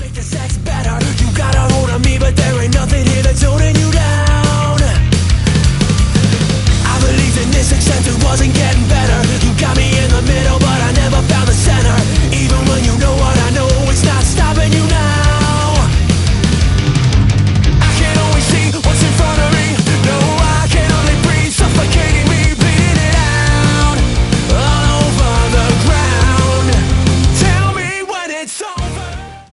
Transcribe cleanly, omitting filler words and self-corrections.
make the sex better. You got a hold of me, but there ain't nothing here that's holding you down. I believed in this, except it wasn't getting